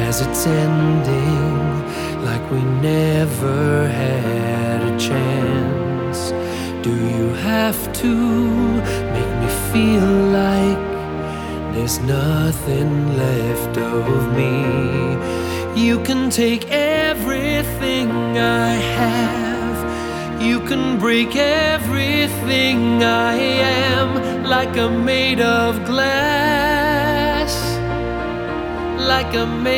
as it's ending, like we never had a chance. Do you have to make me feel like there's nothing left of me? You can take everything I have, you can break everything I am, like I'm made of glass, like I'm made